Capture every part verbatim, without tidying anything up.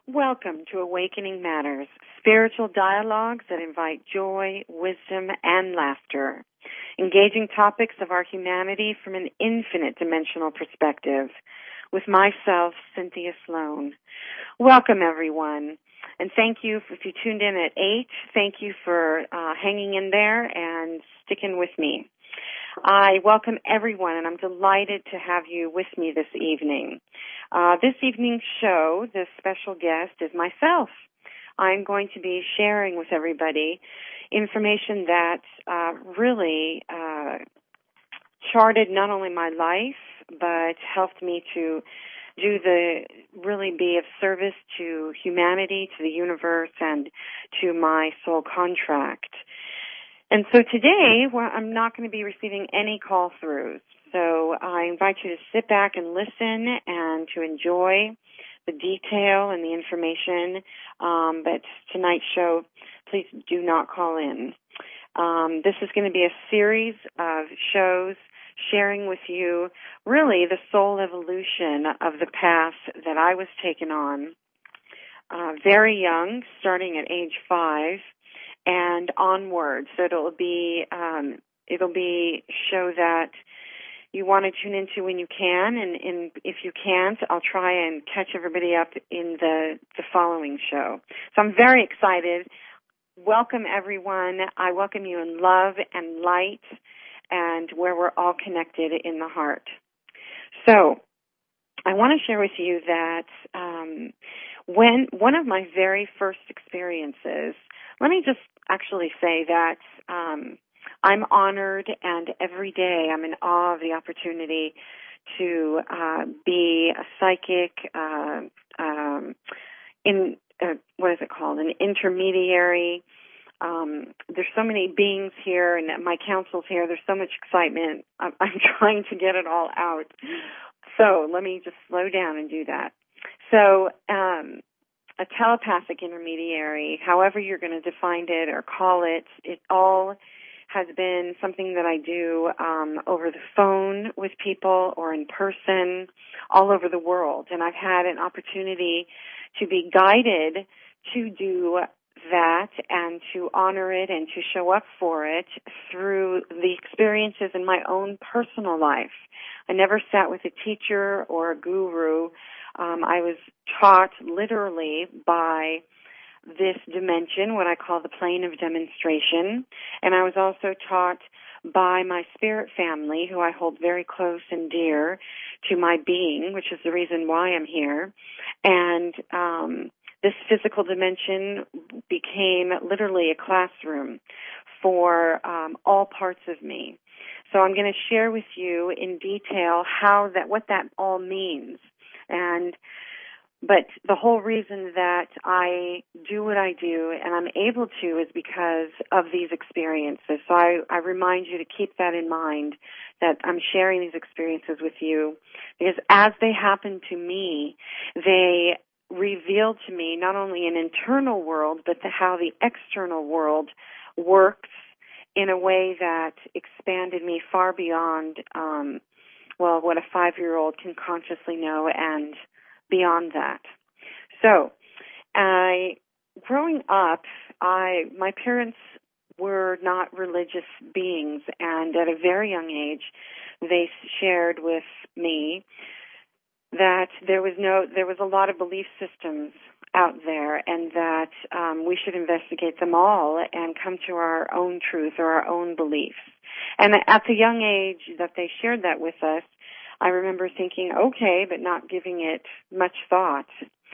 Welcome to Awakening Matters, spiritual dialogues that invite joy, wisdom, and laughter, engaging topics of our humanity from an infinite dimensional perspective, with myself, Cynthia Sloan. Welcome, everyone, and thank you for, if you tuned in at eight, thank you for uh, hanging in there and sticking with me. I welcome everyone, and I'm delighted to have you with me this evening. Uh, this evening's show, the special guest is myself. I'm going to be sharing with everybody information that uh, really uh, charted not only my life, but helped me to do the, really be of service to humanity, to the universe, and to my soul contract. And so today, well, I'm not going to be receiving any call-throughs. So I invite you to sit back and listen and to enjoy the detail and the information. Um, but tonight's show, please do not call in. Um, this is going to be a series of shows sharing with you really the soul evolution of the path that I was taken on uh, very young, starting at age five, and onward. So it'll be um, it'll be a show that you want to tune into when you can, and, and if you can't, I'll try and catch everybody up in the, the following show. So I'm very excited. Welcome, everyone. I welcome you in love and light, and where we're all connected in the heart. So I want to share with you that um, when one of my very first experiences, let me just actually say that um, I'm honored, and every day I'm in awe of the opportunity to uh, be a psychic, uh, um, in uh, what is it called, an intermediary. Um, there's so many beings here, and my counsel's here. There's so much excitement. I'm, I'm trying to get it all out. So let me just slow down and do that. So um, a telepathic intermediary, however you're going to define it or call it, it all has been something that I do um, over the phone with people or in person all over the world. And I've had an opportunity to be guided to do that and to honor it and to show up for it through the experiences in my own personal life. I never sat with a teacher or a guru. Um, I was taught literally by this dimension, what I call the plane of demonstration, and I was also taught by my spirit family, who I hold very close and dear to my being, which is the reason why I'm here. And um, this physical dimension became literally a classroom for um, all parts of me. So I'm going to share with you in detail how that, what that all means. And But the whole reason that I do what I do and I'm able to is because of these experiences. So I, I remind you to keep that in mind, that I'm sharing these experiences with you, because as they happen to me, they reveal to me not only an internal world, but the, how the external world works in a way that expanded me far beyond, um, well, what a five-year-old can consciously know and beyond that. So, I, growing up, I, my parents were not religious beings, and at a very young age, they shared with me that there was no, there was a lot of belief systems out there, and that um, we should investigate them all and come to our own truth or our own beliefs. And at the young age that they shared that with us, I remember thinking, okay, but not giving it much thought.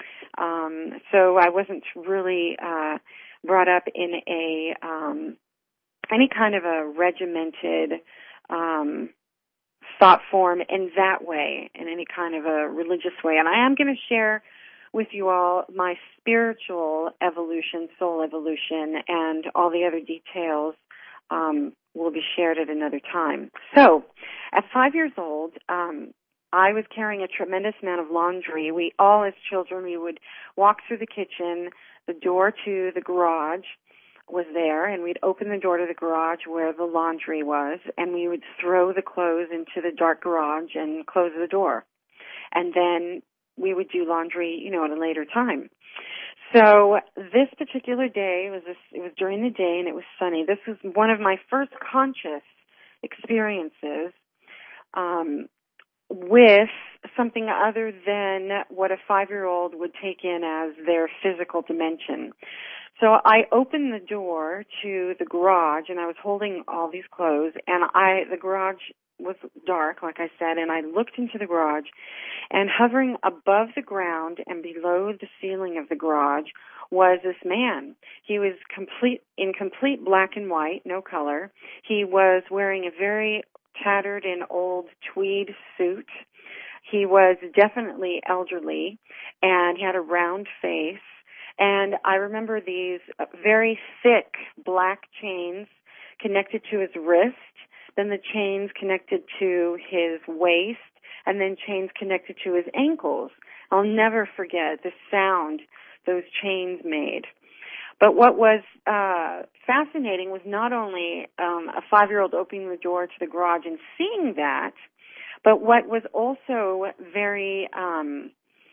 Um, so I wasn't really uh, brought up in a um, any kind of a regimented um, thought form in that way, in any kind of a religious way. And I am going to share with you all my spiritual evolution, soul evolution, and all the other details um, will be shared at another time. So, at five years old, um, I was carrying a tremendous amount of laundry. We all, as children, we would walk through the kitchen. The door to the garage was there, and we'd open the door to the garage where the laundry was, and we would throw the clothes into the dark garage and close the door. And then we would do laundry, you know, at a later time. So this particular day was this, it was during the day and it was sunny. This was one of my first conscious experiences um, with something other than what a five-year-old would take in as their physical dimension. So I opened the door to the garage, and I was holding all these clothes, and I the garage was dark, like I said, and I looked into the garage, and hovering above the ground and below the ceiling of the garage was this man. He was complete in complete black and white, no color. He was wearing a very tattered and old tweed suit. He was definitely elderly, and he had a round face. And I remember these very thick black chains connected to his wrist, then the chains connected to his waist, and then chains connected to his ankles. I'll never forget the sound those chains made. But what was uh, fascinating was not only um, a five-year-old opening the door to the garage and seeing that, but what was also very, um,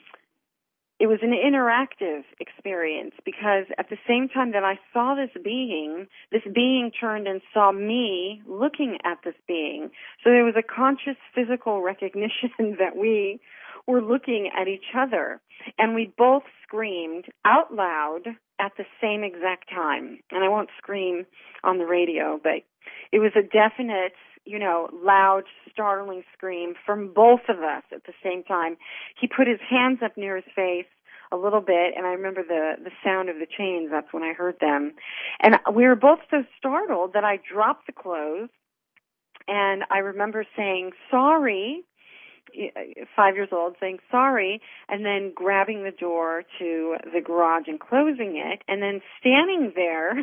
it was an interactive experience, because at the same time that I saw this being, this being turned and saw me looking at this being. So there was a conscious physical recognition that we were looking at each other. And we both screamed out loud at the same exact time. And I won't scream on the radio, but it was a definite, you know, loud, startling scream from both of us at the same time. He put his hands up near his face a little bit, and I remember the, the sound of the chains. That's when I heard them. And we were both so startled that I dropped the clothes, and I remember saying, sorry, five years old, saying sorry, and then grabbing the door to the garage and closing it, and then standing there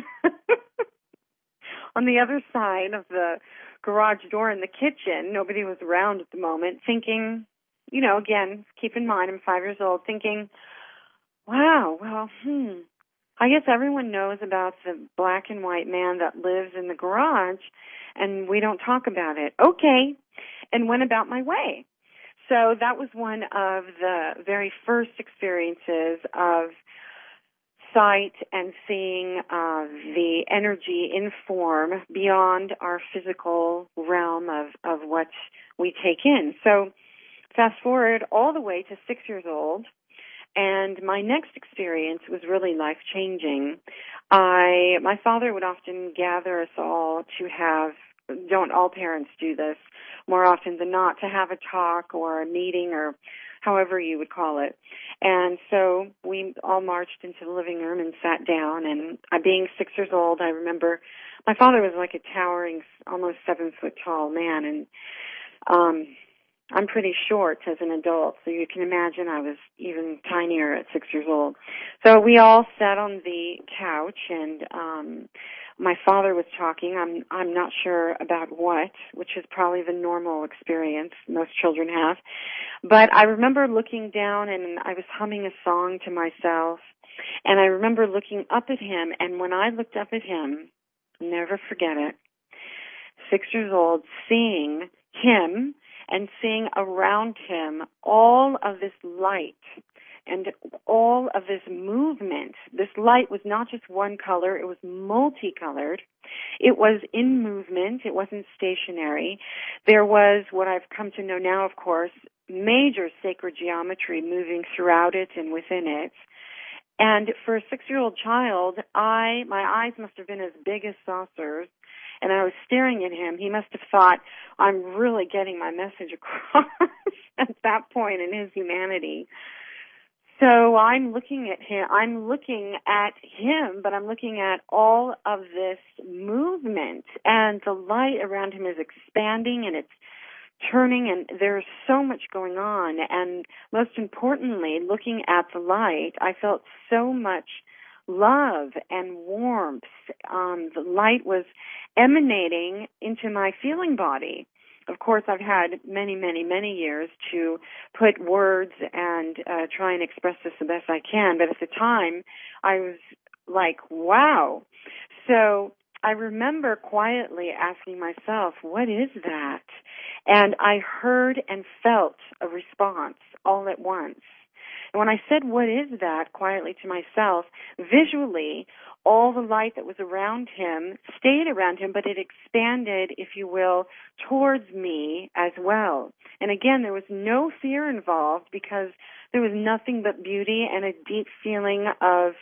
on the other side of the garage door in the kitchen. Nobody was around at the moment, thinking, you know, again, keep in mind, I'm five years old, thinking, wow, well, hmm, I guess everyone knows about the black and white man that lives in the garage, and we don't talk about it. Okay, and went about my way. So that was one of the very first experiences of sight and seeing uh, the energy in form beyond our physical realm of, of what we take in. So fast forward all the way to six years old, and my next experience was really life-changing. I, my father would often gather us all to have, don't all parents do this, more often than not, to have a talk or a meeting or however you would call it. And so we all marched into the living room and sat down, and uh, being six years old, I remember my father was like a towering, almost seven-foot tall man, and um I'm pretty short as an adult, so you can imagine I was even tinier at six years old. So we all sat on the couch, and um my father was talking. I'm I'm not sure about what, which is probably the normal experience most children have. But I remember looking down, and I was humming a song to myself, and I remember looking up at him, and when I looked up at him, I'll never forget it, six years old, seeing him and seeing around him all of this light and all of this movement. This light was not just one color, it was multicolored. It was in movement, it wasn't stationary. There was what I've come to know now, of course, major sacred geometry moving throughout it and within it. And for a six-year-old child, I my eyes must have been as big as saucers, and I was staring at him. He must have thought, I'm really getting my message across at that point in his humanity. So I'm looking at him, I'm looking at him, but I'm looking at all of this movement, and the light around him is expanding, and it's turning, and there's so much going on. And most importantly, looking at the light, I felt so much love and warmth. Um, the light was emanating into my feeling body. Of course, I've had many, many, many years to put words and uh, try and express this the best I can, but at the time, I was like, wow. So I remember quietly asking myself, what is that? And I heard and felt a response all at once. And when I said, what is that, quietly to myself, visually, all the light that was around him stayed around him, but it expanded, if you will, towards me as well. And again, there was no fear involved because there was nothing but beauty and a deep feeling of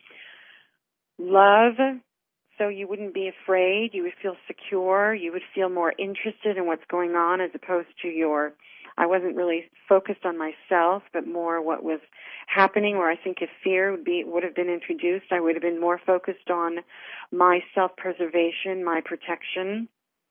love. So you wouldn't be afraid. You would feel secure. You would feel more interested in what's going on as opposed to your, I wasn't really focused on myself, but more what was happening, where I think if fear would be, would have been introduced, I would have been more focused on my self-preservation, my protection,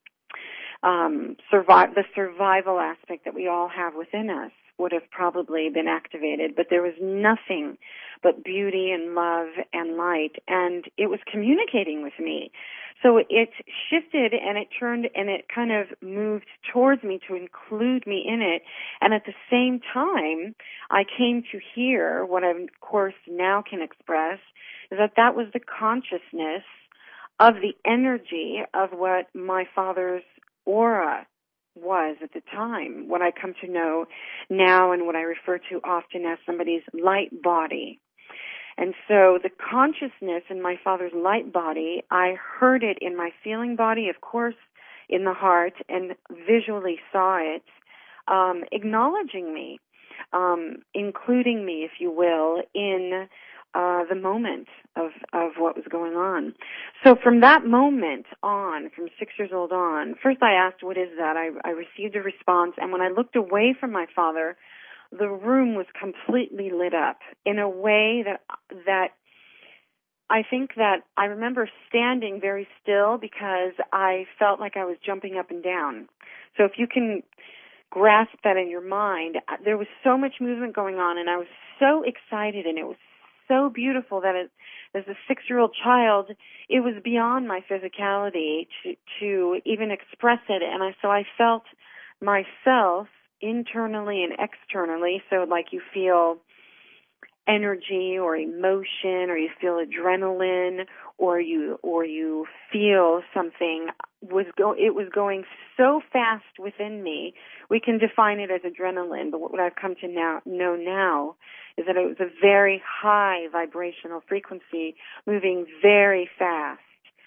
um, survive, the survival aspect that we all have within us would have probably been activated, but there was nothing but beauty and love and light, and it was communicating with me. So it shifted and it turned and it kind of moved towards me to include me in it, and at the same time, I came to hear what I, of course, now can express, is that that was the consciousness of the energy of what my father's aura was at the time, what I come to know now and what I refer to often as somebody's light body. And so the consciousness in my father's light body, I heard it in my feeling body, of course, in the heart, and visually saw it, um, acknowledging me, um, including me, if you will, in Uh, the moment of, of what was going on. So from that moment on, from six years old on, first I asked, what is that? I, I received a response, and when I looked away from my father, the room was completely lit up in a way that, that I think that I remember standing very still because I felt like I was jumping up and down. So if you can grasp that in your mind, there was so much movement going on, and I was so excited, and it was so beautiful that it, as a six-year-old child, it was beyond my physicality to, to even express it. And I, so I felt myself internally and externally. So like you feel energy or emotion, or you feel adrenaline, or you, or you feel something was go, it was going so fast within me. We can define it as adrenaline, but what I've come to now know now is that it was a very high vibrational frequency moving very fast.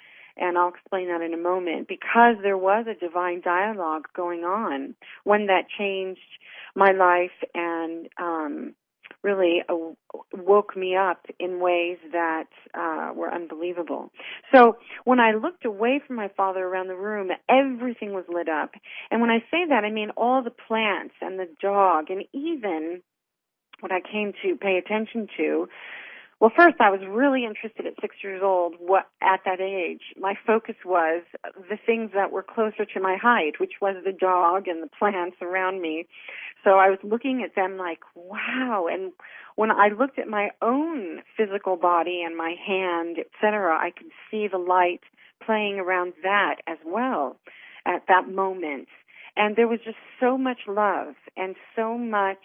And I'll explain that in a moment, because there was a divine dialogue going on, one that changed my life and um, really uh, woke me up in ways that uh, were unbelievable. So when I looked away from my father around the room, everything was lit up. And when I say that, I mean all the plants and the dog, and even what I came to pay attention to. Well, first, I was really interested at six years old. What at that age, my focus was the things that were closer to my height, which was the dog and the plants around me. So I was looking at them like, wow. And when I looked at my own physical body and my hand, et cetera, I could see the light playing around that as well at that moment. And there was just so much love and so much.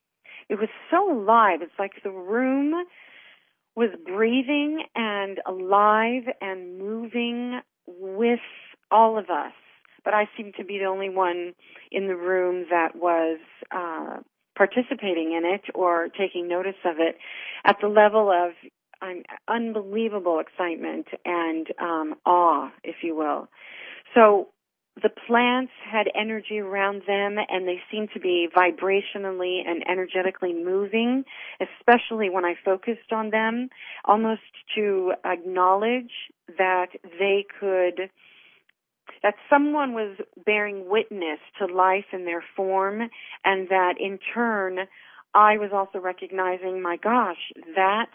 It was so alive. It's like the room was breathing and alive and moving with all of us. But I seemed to be the only one in the room that was uh, participating in it or taking notice of it at the level of um, unbelievable excitement and um, awe, if you will. So the plants had energy around them, and they seemed to be vibrationally and energetically moving, especially when I focused on them, almost to acknowledge that they could, that someone was bearing witness to life in their form, and that in turn I was also recognizing, my gosh, that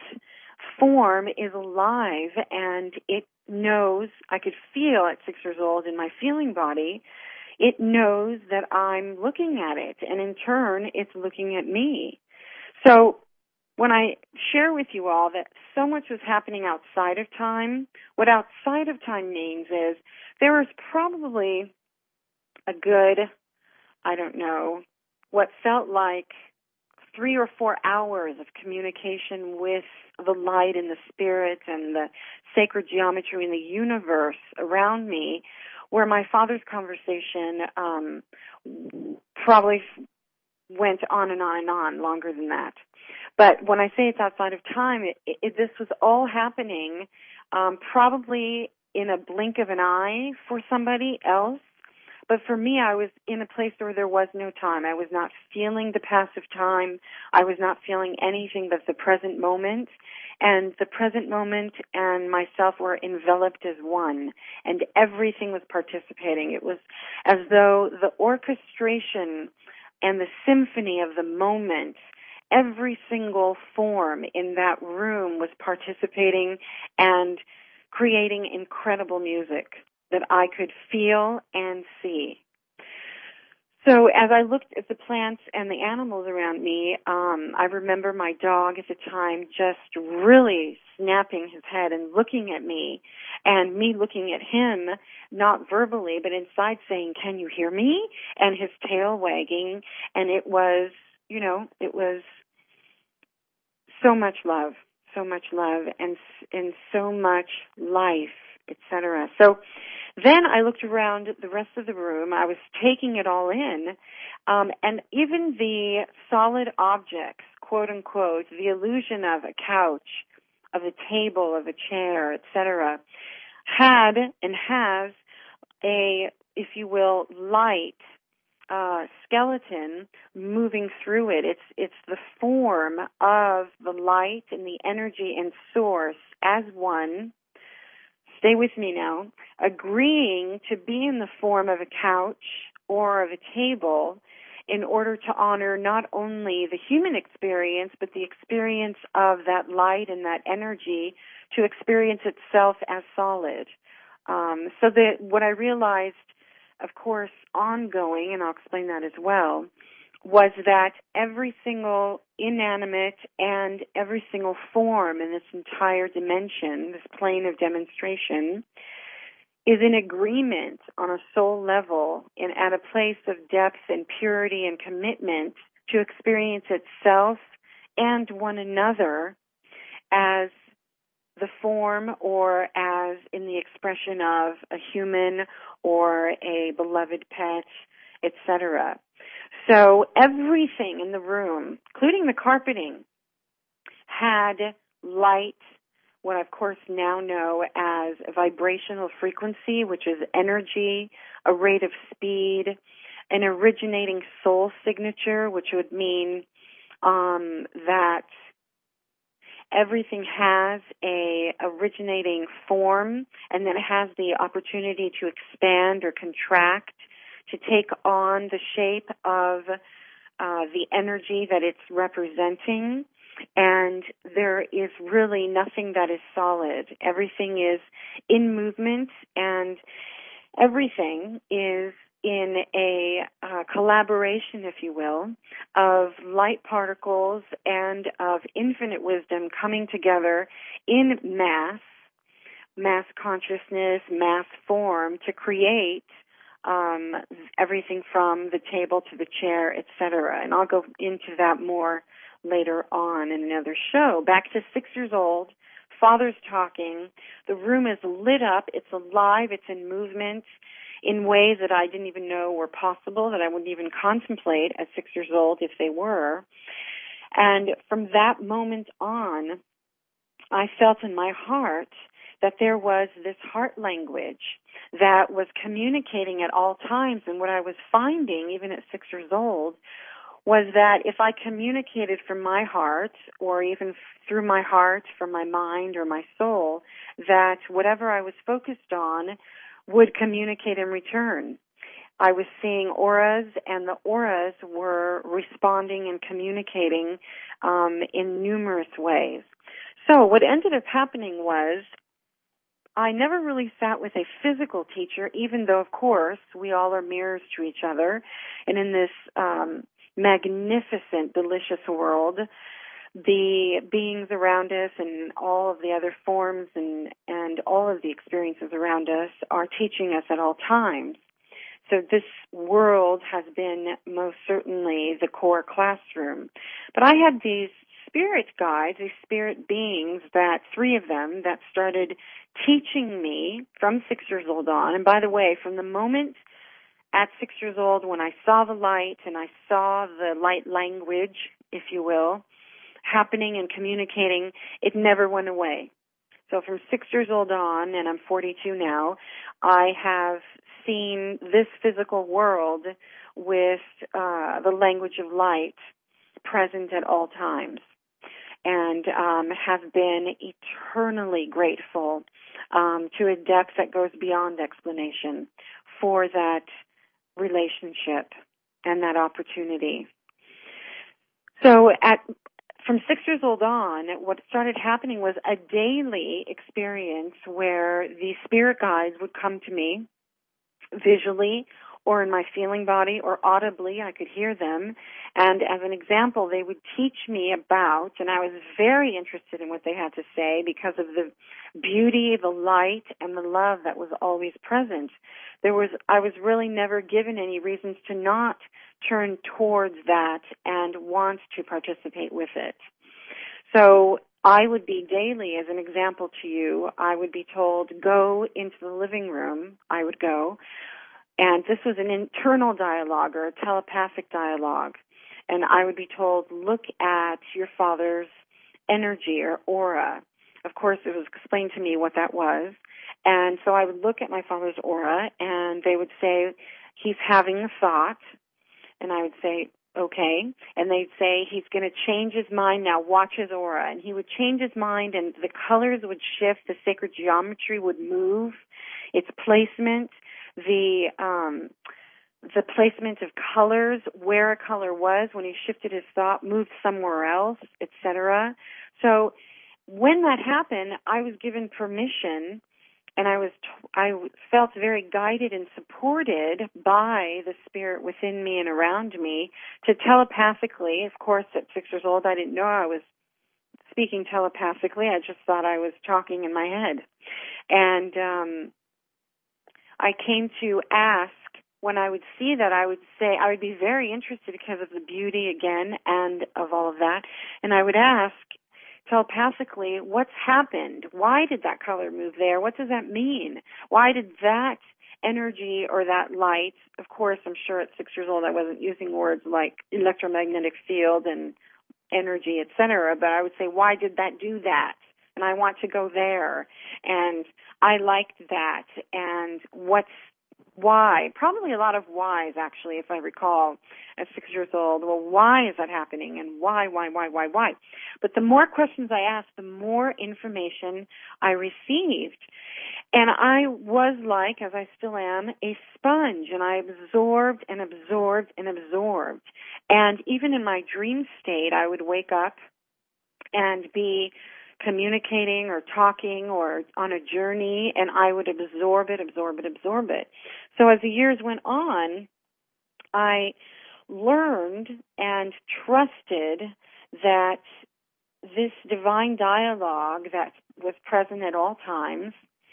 form is alive, and it knows, I could feel at six years old in my feeling body, it knows that I'm looking at it, and in turn, it's looking at me. So when I share with you all that so much was happening outside of time, what outside of time means is there was probably a good, I don't know, what felt like three or four hours of communication with the light and the spirit and the sacred geometry in the universe around me, where my father's conversation um, probably went on and on and on, longer than that. But when I say it's outside of time, it, it, this was all happening um, probably in a blink of an eye for somebody else. But for me, I was in a place where there was no time. I was not feeling the passive time. I was not feeling anything but the present moment. And the present moment and myself were enveloped as one. And everything was participating. It was as though the orchestration and the symphony of the moment, every single form in that room was participating and creating incredible music that I could feel and see. So as I looked at the plants and the animals around me, um, I remember my dog at the time just really snapping his head and looking at me, and me looking at him, not verbally, but inside saying, "Can you hear me?" And his tail wagging, and it was, you know, it was so much love, so much love, and and so much life, et cetera. So then I looked around the rest of the room. I was taking it all in, um, and even the solid objects, quote unquote, the illusion of a couch, of a table, of a chair, et cetera, had and has a, if you will, light uh, skeleton moving through it. It's it's the form of the light and the energy and source as one. Stay with me now. Agreeing to be in the form of a couch or of a table in order to honor not only the human experience, but the experience of that light and that energy to experience itself as solid. Um, so that what I realized, of course, ongoing, and I'll explain that as well, was that every single inanimate and every single form in this entire dimension, this plane of demonstration, is in agreement on a soul level and at a place of depth and purity and commitment to experience itself and one another as the form or as in the expression of a human or a beloved pet, et cetera. So everything in the room, including the carpeting, had light, what I of course now know as a vibrational frequency, which is energy, a rate of speed, an originating soul signature, which would mean um, that everything has a originating form and then it has the opportunity to expand or contract, to take on the shape of uh, the energy that it's representing. And there is really nothing that is solid. Everything is in movement, and everything is in a uh, collaboration, if you will, of light particles and of infinite wisdom coming together in mass, mass consciousness, mass form to create um, everything from the table to the chair, et cetera. And I'll go into that more later on in another show. Back to six years old, father's talking, the room is lit up, it's alive, it's in movement in ways that I didn't even know were possible, that I wouldn't even contemplate at six years old if they were. And from that moment on, I felt in my heart that there was this heart language that was communicating at all times. And what I was finding, even at six years old, was that if I communicated from my heart, or even through my heart, from my mind or my soul, that whatever I was focused on would communicate in return. I was seeing auras, and the auras were responding and communicating um, in numerous ways. So what ended up happening was I never really sat with a physical teacher, even though, of course, we all are mirrors to each other. And in this um, magnificent, delicious world, the beings around us and all of the other forms and, and all of the experiences around us are teaching us at all times. So this world has been most certainly the core classroom. But I had these spirit guides, these spirit beings, that three of them that started teaching me from six years old on. And by the way, from the moment at six years old when I saw the light and I saw the light language, if you will, happening and communicating, it never went away. So from six years old on, and I'm forty-two now, I have seen this physical world with uh, the language of light present at all times, and um, have been eternally grateful um, to a depth that goes beyond explanation for that relationship and that opportunity. So at from six years old on, what started happening was a daily experience where the spirit guides would come to me visually or in my feeling body or audibly. I could hear them. And as an example, they would teach me about, and I was very interested in what they had to say because of the beauty, the light, and the love that was always present. There was, I was really never given any reasons to not turn towards that and want to participate with it. So I would be daily, as an example to you, I would be told, go into the living room. I would go. And this was an internal dialogue or a telepathic dialogue. And I would be told, look at your father's energy or aura. Of course, it was explained to me what that was. And so I would look at my father's aura, and they would say, he's having a thought. And I would say, okay. And they'd say, he's going to change his mind now. Watch his aura. And he would change his mind, and the colors would shift. The sacred geometry would move. Its placement, the um, the placement of colors, where a color was when he shifted his thought, moved somewhere else, et cetera. So when that happened, I was given permission, and I was t- I felt very guided and supported by the spirit within me and around me to telepathically. Of course, at six years old, I didn't know I was speaking telepathically. I just thought I was talking in my head. And um, I came to ask, when I would see that, I would say, I would be very interested because of the beauty, again, and of all of that. And I would ask telepathically, what's happened? Why did that color move there? What does that mean? Why did that energy or that light, of course, I'm sure at six years old I wasn't using words like electromagnetic field and energy, et cetera, but I would say, why did that do that? And I want to go there. And I liked that. And what's why? Probably a lot of whys, actually, if I recall, at six years old. Well, why is that happening? And why, why, why, why, why? But the more questions I asked, the more information I received. And I was like, as I still am, a sponge, and I absorbed and absorbed and absorbed. And even in my dream state, I would wake up and be communicating or talking or on a journey, and I would absorb it, absorb it, absorb it. So as the years went on, I learned and trusted that this divine dialogue that was present at all times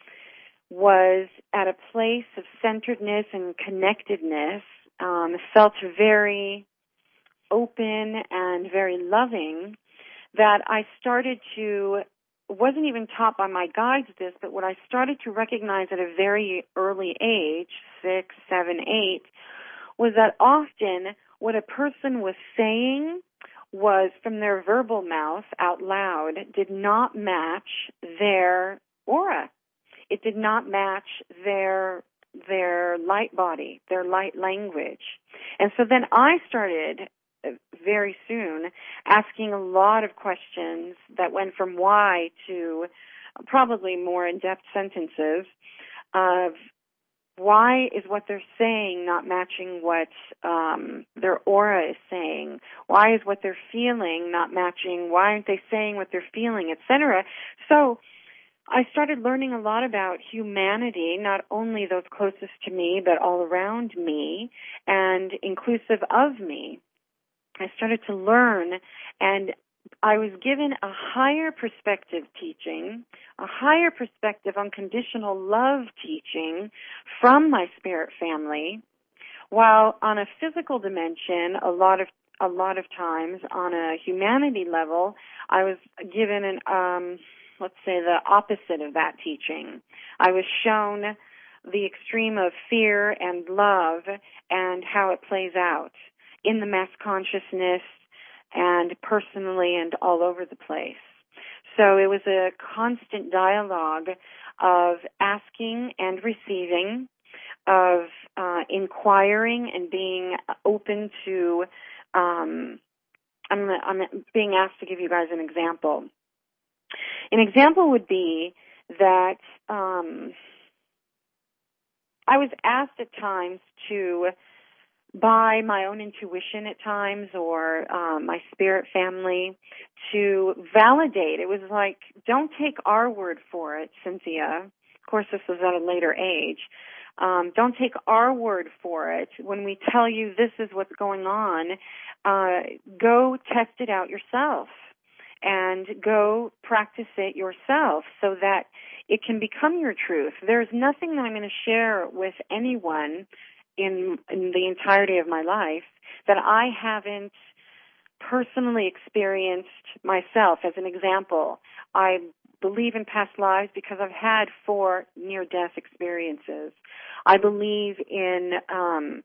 was at a place of centeredness and connectedness, um, felt very open and very loving, that I started to, wasn't even taught by my guides this, but what I started to recognize at a very early age, six, seven, eight, was that often what a person was saying was from their verbal mouth out loud did not match their aura. It did not match their their light body, their light language. And so then I started very soon asking a lot of questions that went from why to probably more in-depth sentences of why is what they're saying not matching what um, their aura is saying? Why is what they're feeling not matching? Why aren't they saying what they're feeling, et cetera? So I started learning a lot about humanity, not only those closest to me, but all around me and inclusive of me. I started to learn, and I was given a higher perspective teaching, a higher perspective unconditional love teaching from my spirit family, While on a physical dimension, a lot of a lot of times on a humanity level, I was given an um, let's say the opposite of that teaching. I was shown the extreme of fear and love and how it plays out in the mass consciousness and personally and all over the place. So it was a constant dialogue of asking and receiving, of uh, inquiring and being open to, um, I'm, I'm being asked to give you guys an example. An example would be that um, I was asked at times to, by my own intuition at times, or um, my spirit family, to validate. It was like, don't take our word for it, Cynthia. Of course, this was at a later age. Um, don't take our word for it. When we tell you this is what's going on, uh, go test it out yourself and go practice it yourself so that it can become your truth. There's nothing that I'm going to share with anyone in, in the entirety of my life that I haven't personally experienced myself. As an example, I believe in past lives because I've had four near-death experiences. I believe in um,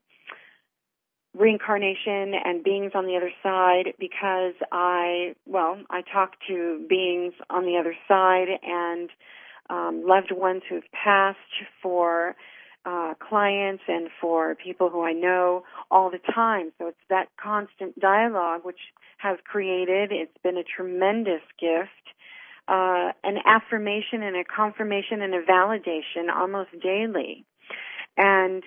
reincarnation and beings on the other side because I, well, I talk to beings on the other side and um, loved ones who've passed, for uh, clients and for people who I know all the time. So it's that constant dialogue which has created, it's been a tremendous gift, uh, an affirmation and a confirmation and a validation almost daily. And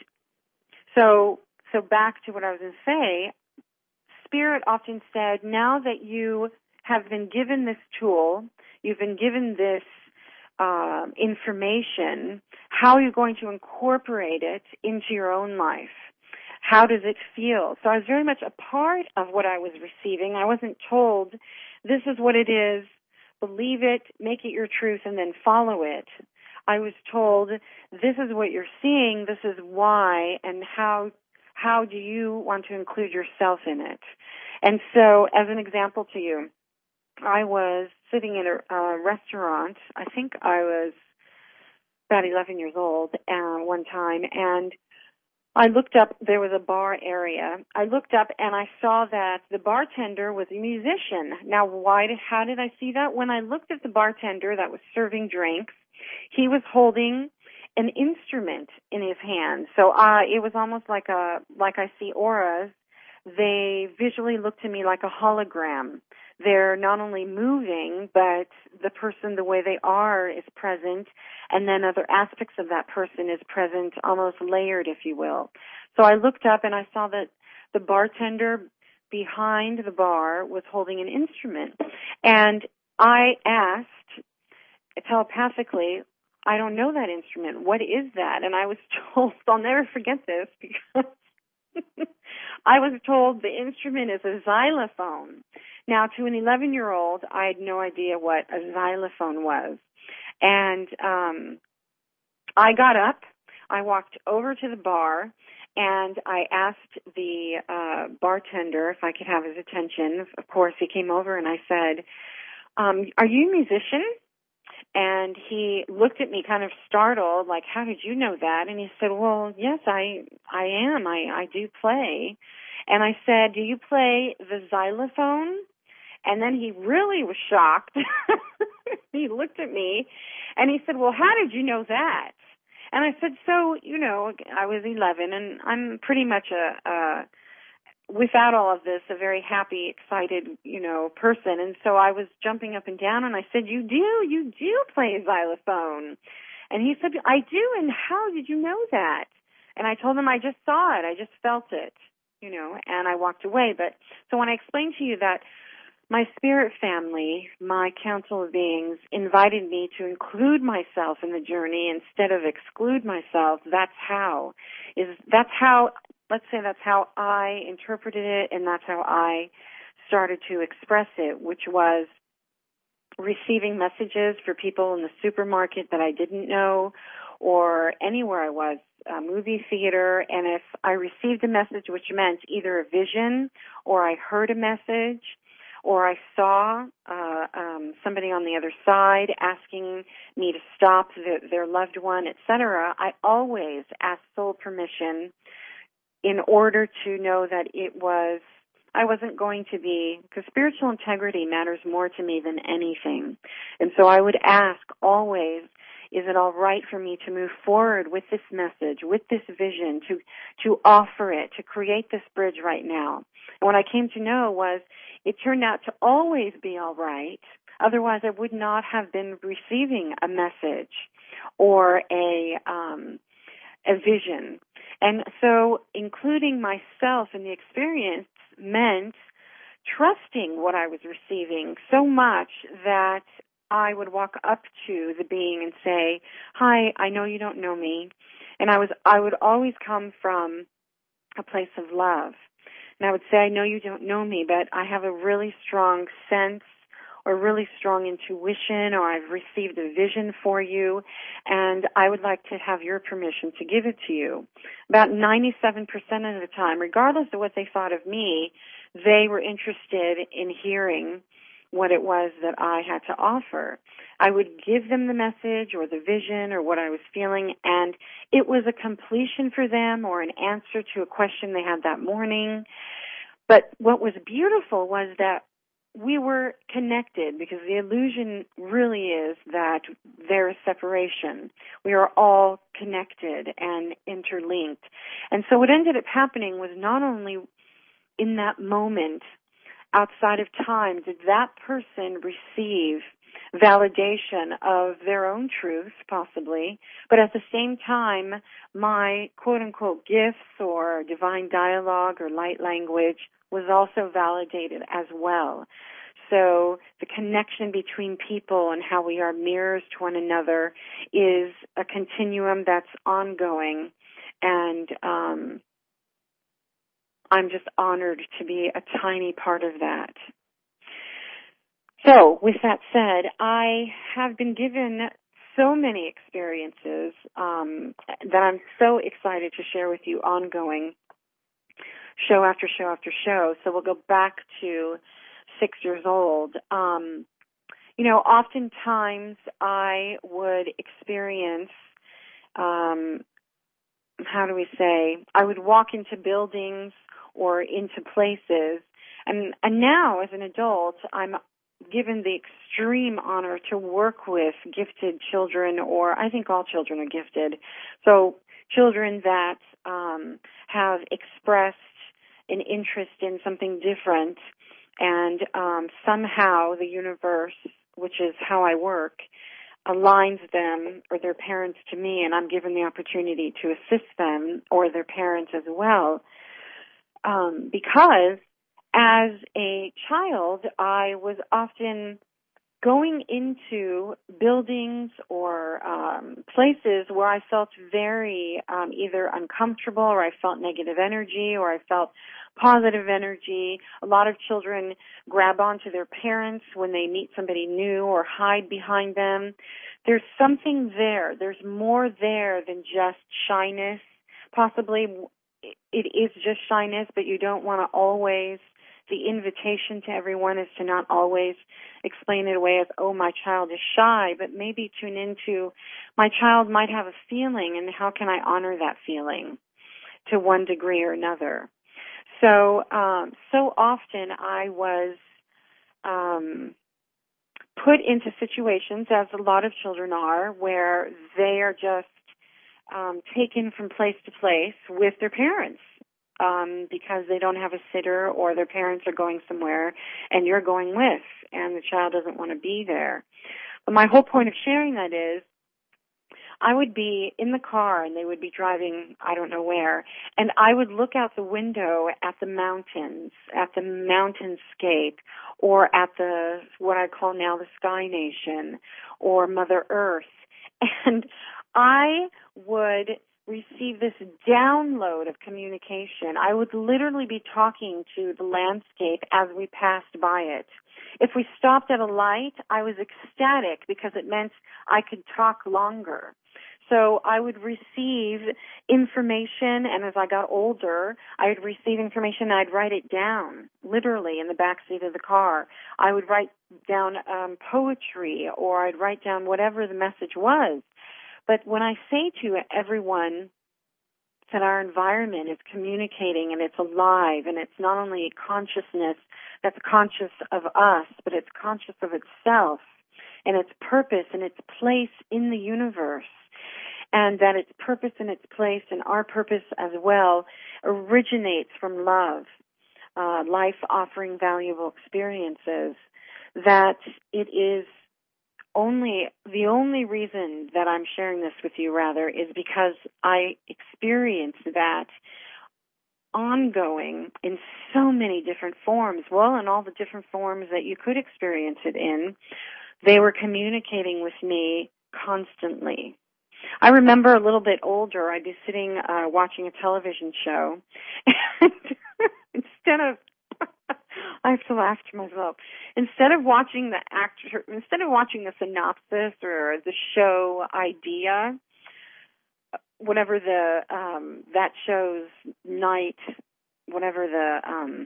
so, so back to what I was going to say, Spirit often said, now that you have been given this tool, you've been given this uh, information, how are you going to incorporate it into your own life? How does it feel? So I was very much a part of what I was receiving. I wasn't told, this is what it is, believe it, make it your truth, and then follow it. I was told, this is what you're seeing, this is why, and how how do you want to include yourself in it? And so, as an example to you, I was sitting in a uh, restaurant. I think I was about eleven years old uh, one time, and I looked up, there was a bar area. I looked up and I saw that the bartender was a musician. Now, why did, how did I see that? When I looked at the bartender that was serving drinks, he was holding an instrument in his hand. So uh, it was almost like a, like I see auras. They visually look to me like a hologram. They're not only moving, but the person, the way they are, is present, and then other aspects of that person is present, almost layered, if you will. So I looked up and I saw that the bartender behind the bar was holding an instrument. And I asked telepathically, I don't know that instrument. What is that? And I was told, I'll never forget this, because I was told the instrument is a xylophone. Now, to an eleven-year-old, I had no idea what a xylophone was. And um, I got up, I walked over to the bar, and I asked the uh, bartender if I could have his attention. Of course, he came over and I said, um, are you a musician? And he looked at me kind of startled, like, how did you know that? And he said, well, yes, I I am. I, I do play. And I said, do you play the xylophone? And then he really was shocked. He looked at me and he said, well, how did you know that? And I said, so, you know, I was eleven and I'm pretty much a, a without all of this, a very happy, excited, you know, person. And so I was jumping up and down and I said, you do, you do play a xylophone. And he said, I do. And how did you know that? And I told him I just saw it. I just felt it, you know, and I walked away. But so when I explained to you that my spirit family, my council of beings, invited me to include myself in the journey instead of exclude myself, that's how, is, that's how, let's say that's how I interpreted it, and that's how I started to express it, which was receiving messages for people in the supermarket that I didn't know, or anywhere I was, a movie theater, and if I received a message which meant either a vision or I heard a message or I saw uh, um, somebody on the other side asking me to stop the, their loved one, et cetera, I always asked soul permission in order to know that it was, I wasn't going to be, because spiritual integrity matters more to me than anything. And so I would ask always, is it all right for me to move forward with this message, with this vision, to to offer it, to create this bridge right now? And what I came to know was it turned out to always be all right. Otherwise, I would not have been receiving a message or a um, a vision. And so including myself in the experience meant trusting what I was receiving so much that I would walk up to the being and say, "Hi, I know you don't know me." And I was I would always come from a place of love. And I would say, "I know you don't know me, but I have a really strong sense or really strong intuition, or I've received a vision for you, and I would like to have your permission to give it to you." About ninety-seven percent of the time, regardless of what they thought of me, they were interested in hearing what it was that I had to offer. I would give them the message or the vision or what I was feeling, and it was a completion for them or an answer to a question they had that morning. But what was beautiful was that we were connected, because the illusion really is that there is separation. We are all connected and interlinked. And so what ended up happening was not only in that moment outside of time did that person receive validation of their own truth, possibly, but at the same time, my quote-unquote gifts or divine dialogue or light language was also validated as well. So the connection between people and how we are mirrors to one another is a continuum that's ongoing, and um, I'm just honored to be a tiny part of that. So, with that said, I have been given so many experiences um, that I'm so excited to share with you ongoing, show after show after show. So we'll go back to six years old. Um, you know, oftentimes I would experience, um, how do we say, I would walk into buildings or into places, and, and now as an adult, I'm given the extreme honor to work with gifted children, or I think all children are gifted. So children that um, have expressed an interest in something different, and um, somehow the universe, which is how I work, aligns them or their parents to me, and I'm given the opportunity to assist them or their parents as well. Um, because as a child, I was often going into buildings or um, places where I felt very um, either uncomfortable, or I felt negative energy, or I felt positive energy. A lot of children grab onto their parents when they meet somebody new or hide behind them. There's something there. There's more there than just shyness. Possibly it is just shyness, but you don't want to always, the invitation to everyone is to not always explain it away as, oh, my child is shy, but maybe tune into, my child might have a feeling, and how can I honor that feeling to one degree or another? So, um, so often I was um, put into situations, as a lot of children are, where they are just um, taken from place to place with their parents. Um, because they don't have a sitter, or their parents are going somewhere and you're going with, and the child doesn't want to be there. But my whole point of sharing that is, I would be in the car and they would be driving, I don't know where, and I would look out the window at the mountains, at the mountainscape, or at the, what I call now the Sky Nation, or Mother Earth, and I would receive this download of communication. I would literally be talking to the landscape as we passed by it. If we stopped at a light, I was ecstatic because it meant I could talk longer. So I would receive information, and as I got older, I would receive information, and I'd write it down, literally, in the back seat of the car. I would write down um, poetry, or I'd write down whatever the message was. But when I say to everyone that our environment is communicating and it's alive, and it's not only a consciousness that's conscious of us, but it's conscious of itself and its purpose and its place in the universe, and that its purpose and its place and our purpose as well originates from love, uh, life offering valuable experiences, that it is only, the only reason that I'm sharing this with you, rather, is because I experienced that ongoing in so many different forms, well, in all the different forms that you could experience it in. They were communicating with me constantly. I remember a little bit older, I'd be sitting uh, watching a television show, and instead of, I have to laugh to myself, instead of watching the actor, instead of watching the synopsis or the show idea, whatever the, um, that show's night, whatever the, um,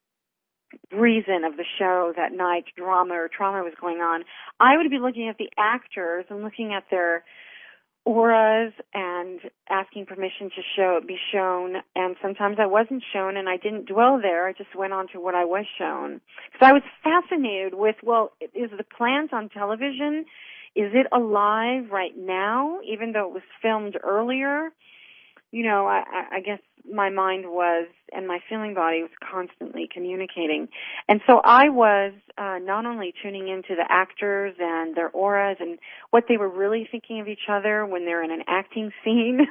reason of the show that night, drama or trauma was going on, I would be looking at the actors and looking at their auras and asking permission to show be shown, and sometimes I wasn't shown and I didn't dwell there. I just went on to what I was shown. Because I was fascinated with, well, is the plant on television, is it alive right now, even though it was filmed earlier? You know, I, I guess my mind was, and my feeling body was constantly communicating. And so I was uh, not only tuning into the actors and their auras and what they were really thinking of each other when they're in an acting scene,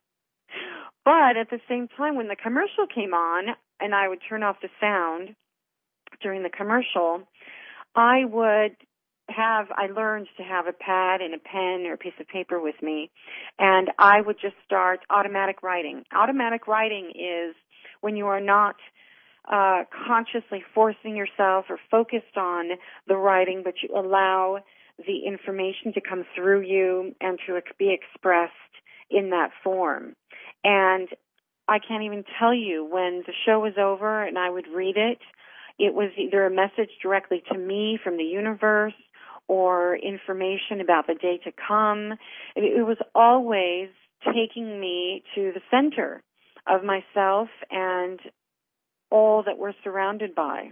but at the same time, when the commercial came on and I would turn off the sound during the commercial, I would have, I learned to have a pad and a pen or a piece of paper with me, and I would just start automatic writing. Automatic writing is when you are not uh, consciously forcing yourself or focused on the writing, but you allow the information to come through you and to be expressed in that form. And I can't even tell you, when the show was over and I would read it, it was either a message directly to me from the universe or information about the day to come. It was always taking me to the center of myself and all that we're surrounded by.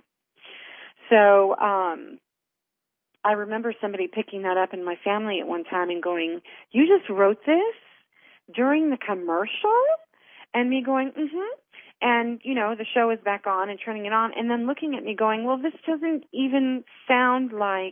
So um, I remember somebody picking that up in my family at one time and going, "You just wrote this during the commercial?" And me going, mm-hmm. And, you know, the show is back on and turning it on, and then looking at me going, well, this doesn't even sound like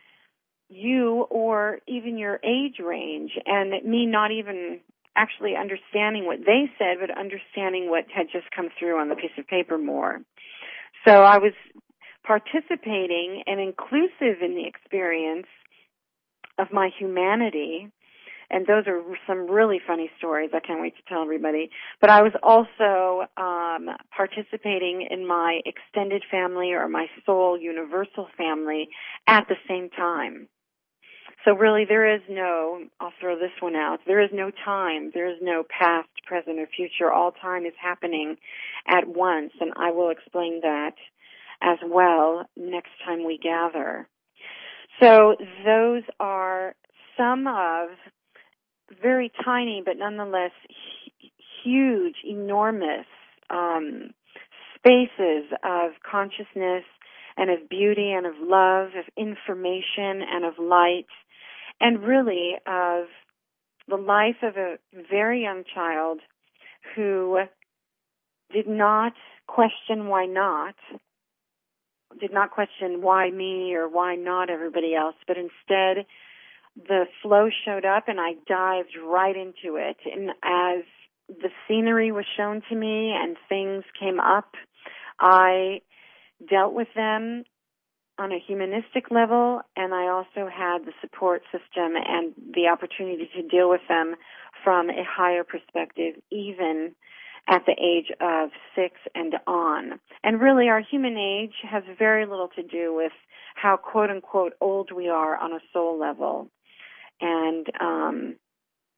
you or even your age range, and me not even actually understanding what they said, but understanding what had just come through on the piece of paper more. So I was participating and inclusive in the experience of my humanity, and those are some really funny stories. I can't wait to tell everybody. But I was also um, participating in my extended family or my soul universal family at the same time. So really there is no, I'll throw this one out, there is no time, there is no past, present, or future. All time is happening at once, and I will explain that as well next time we gather. So those are some of very tiny but nonetheless huge, enormous um, spaces of consciousness and of beauty and of love, of information and of light, and really of the life of a very young child who did not question why not, did not question why me or why not everybody else, but instead the flow showed up and I dived right into it. And as the scenery was shown to me and things came up, I dealt with them on a humanistic level, and I also had the support system and the opportunity to deal with them from a higher perspective, even at the age of six and on. And really, our human age has very little to do with how quote-unquote old we are on a soul level. And um,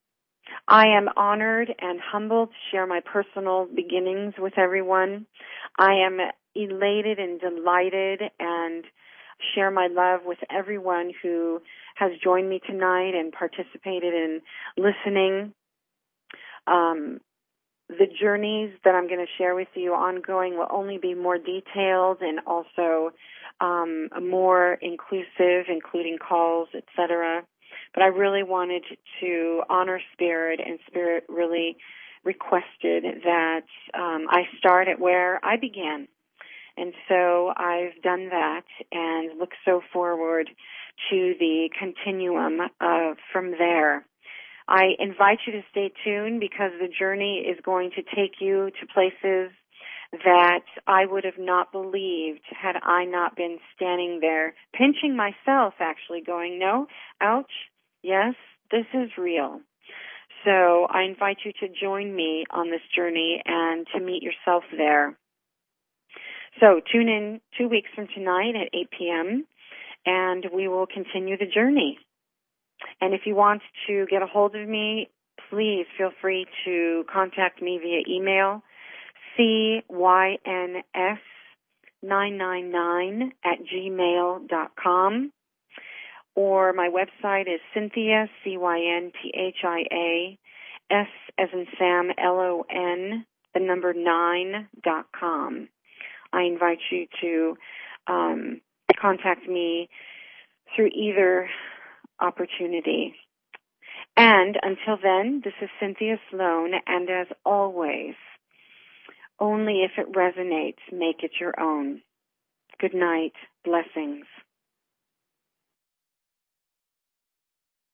I am honored and humbled to share my personal beginnings with everyone. I am elated and delighted and share my love with everyone who has joined me tonight and participated in listening. Um, the journeys that I'm going to share with you ongoing will only be more detailed and also um, more inclusive, including calls, et cetera. But I really wanted to honor Spirit, and Spirit really requested that um, I start at where I began. And so I've done that and look so forward to the continuum uh, from there. I invite you to stay tuned because the journey is going to take you to places that I would have not believed had I not been standing there, pinching myself actually, going, no, ouch, yes, this is real. So I invite you to join me on this journey and to meet yourself there. So tune in two weeks from tonight at eight p.m. and we will continue the journey. And if you want to get a hold of me, please feel free to contact me via email, c y n s nine nine nine at gmail dot com, or my website is Cynthia, C Y N T H I A, S as in Sam, L O N, the number nine dot com. I invite you to um, contact me through either opportunity. And until then, this is Cynthia Sloan, and as always, only if it resonates, make it your own. Good night. Blessings.